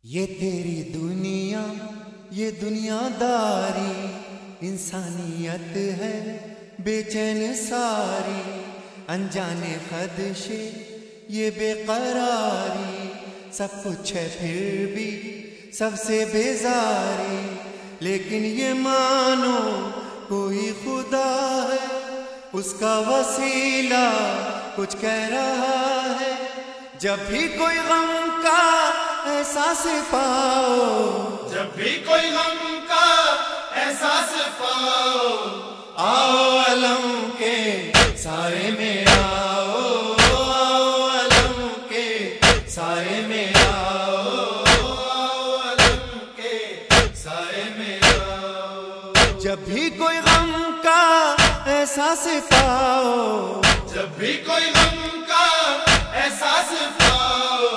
یہ تیری دنیا، یہ دنیا داری، انسانیت ہے بے چین ساری، انجانے خدشے یہ بے قراری، سب کچھ ہے پھر بھی سب سے بیزاری، لیکن یہ مانو کوئی خدا ہے، اس کا وسیلہ کچھ کہہ رہا ہے۔ جب بھی کوئی غم کا احساس پاؤ، جب بھی کوئی غم کا احساس پاؤ، آؤ علم کے سائے میں آؤ، آؤ علم کے سائے میں آؤ، آؤ علم کے سائے میں آؤ۔ جب بھی کوئی غم کا احساس پاؤ، جب بھی کوئی غم کا احساس پاؤ،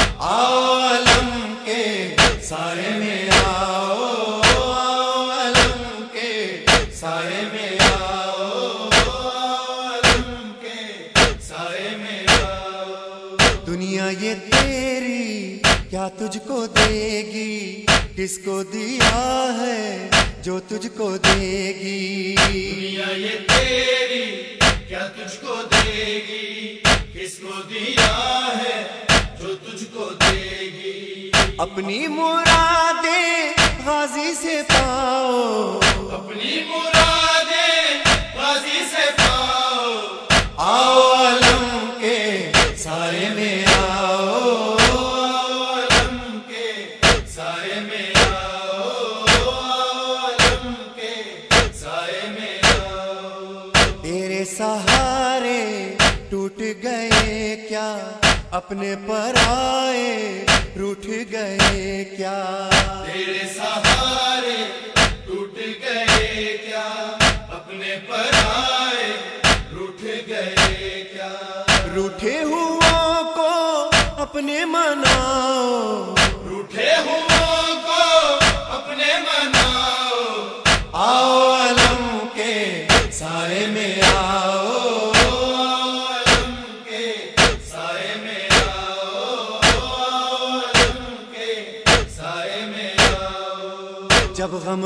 آؤ علم کے سائے میں آؤ، آؤ علم کے سائے میں آؤ، آؤ علم کے سائے میں آؤ۔ دنیا یہ تیری کیا تجھ کو دے گی، کس کو دیا ہے جو تجھ کو دے گی۔ دنیا یہ تیری کیا تجھ کو دے گی، کس کو دیا ہے جو تجھ کو دے گی۔ اپنی مرادیں غازی سے پاؤ، اپنی مرادیں غازی سے پاؤ، آؤ علم کے سائے میں آؤ، آؤ علم کے سائے میں آؤ، آؤ علم کے سائے میں آؤ۔ تیرے سہارے ٹوٹ گئے کیا، اپنے پر آئے روٹھ گئے کیا، تیرے سہارے ٹوٹ گئے کیا، اپنے پر آئے روٹھ گئے کیا۔ روٹھے ہوا کو اپنے مناؤ، روٹھے ہوں کو اپنے مناؤ، آؤ علم کے سائے میں آؤ، آؤ علم کے سائے میں آؤ، آؤ علم کے سائے میں آؤ۔ جب غم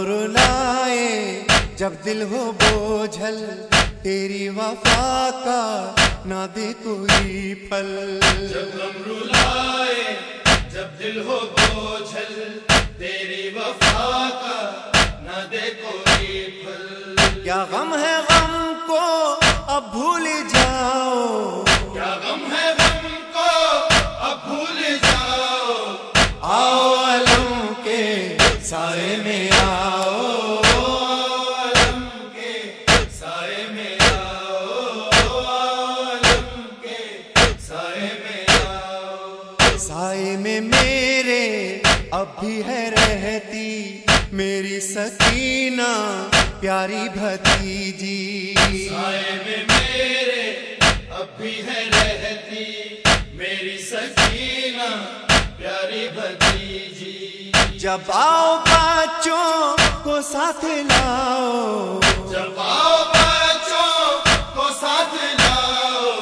رلائے، جب دل ہو بوجھل، تیری وفا کا نہ دے کوئی پھل۔ جب غم رلائے، جب دل ہو بوجھل، تیری وفا کا نہ دے کوئی پھل۔ کیا غم ہے غم کو اب بھول جاؤ، کیا غم ہے غم کو اب بھول جاؤ، آؤ علم کے سائے میں آؤ، آؤ علم کے سائے میں آؤ، آؤ علم کے سائے میں آؤ۔ سائے میں میرے اب بھی ہے رہتی میری سکینہ پیاری بھتیجی، سائے میں میرے اب بھی ہے رہتی میری سکینہ پیاری بھتیجی۔ جب آؤ بچوں کو ساتھ لاؤ، جب آؤ بچوں کو ساتھ لاؤ،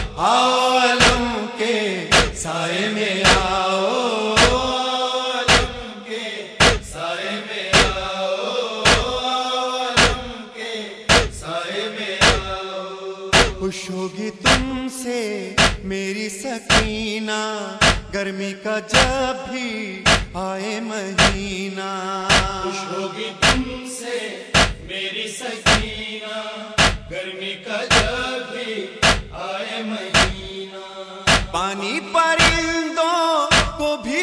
آؤ علم کے سائے میں آؤ، آؤ علم کے سائے میں آؤ، آؤ علم کے سائے میں آؤ۔ خوش ہوگی تم سے میری سکینہ، گرمی کا جب بھی آئے مہینہ، خوش ہوگی تم سے میری سکینہ، گرمی کا جب بھی آئے مہینہ۔ پانی پرندوں کو بھی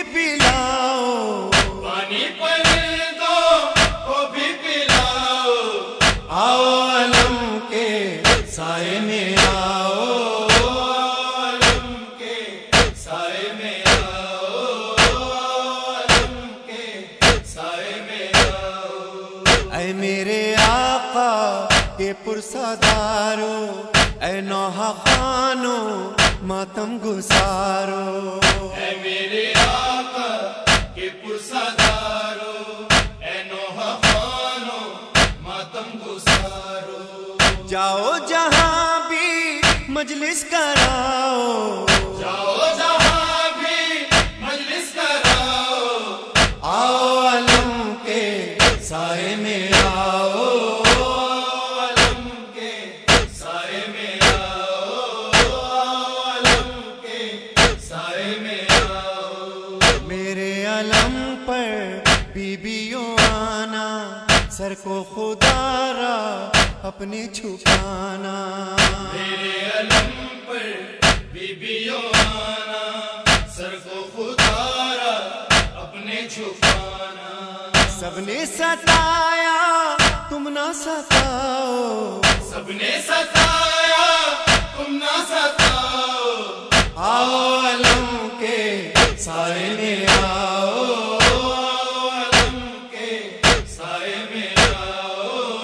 پلاؤ، پانی پرندوں کو بھی پلاؤ، آؤ علم کے سائے میں آؤ، آؤ علم کے سائے میں آؤ، آؤ علم کے سائے میں آؤ۔ اے میرے آقا کے پرسادارو، اے نوحہ خانو ماتم گسارو، اے میرے آقا کے پرسادارو، اے نوحہ خوانو ماتم گسارو۔ جاؤ جہاں بھی مجلس کراؤ، جاؤ جہاں بھی مجلس کراؤ، سائے میں آؤ، میرے علم پر بیویوں آنا، سر کو خدا را اپنے چھپانا، میرے علم پر بیویوں آنا، سر کو خدا را اپنے چھپانا، سب نے ستایا تم نہ ستاؤ، سب نے ستایا تم نہ ستاؤ، آؤ علم کے سائے میں آؤ، علم کے سائے میں آؤ،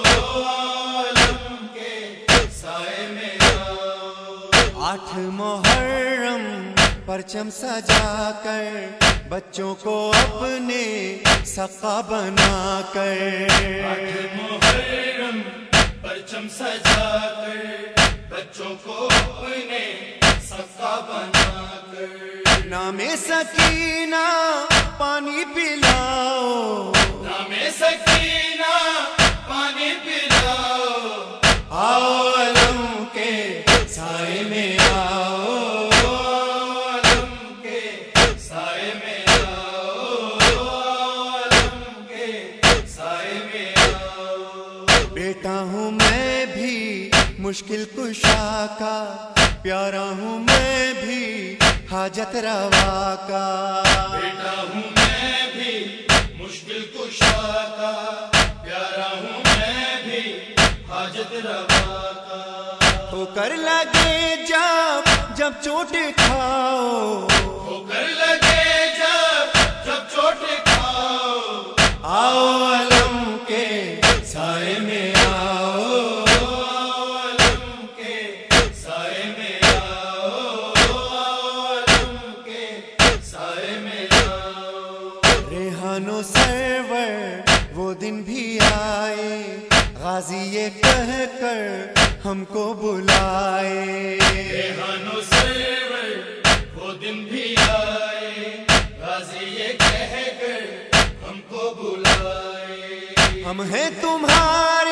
علم کے سائے میں آؤ، 8 محرم پرچم سجا کر بچوں کو اپنے سقا بنا کر، 8 محرم پرچم سجا کر بچوں کو اپنے سقا بنا کر، نام سکینہ پانی پلاؤ، نام سکینہ پانی پلاؤ، آؤ علم کے سائے میں آؤ، علم کے سائے میں آؤ، علم کے سائے میں آؤ، بیٹا ہوں میں بھی مشکل کشا کا، پیارا ہوں میں بھی حاجت روا کا، بیٹا ہوں میں بھی مشکل کشا کا، پیارا ہوں میں بھی حاجت روا کا، ہو کر لگے جب چوٹ کھاؤ، ہو کر لگے جب چوٹ کھاؤ، آؤ علم کے سائے میں آؤ، علم کے سائے میں آؤ، علم کے سائے میں آؤ، ریحان و سرور وہ دن بھی آئے، غازی یہ کہہ کر ہم کو بلائے، ریحان و سرور وہ دن بھی آئے، غازی یہ کہہ کر ہم کو بلائے، ہم ہیں تمہارے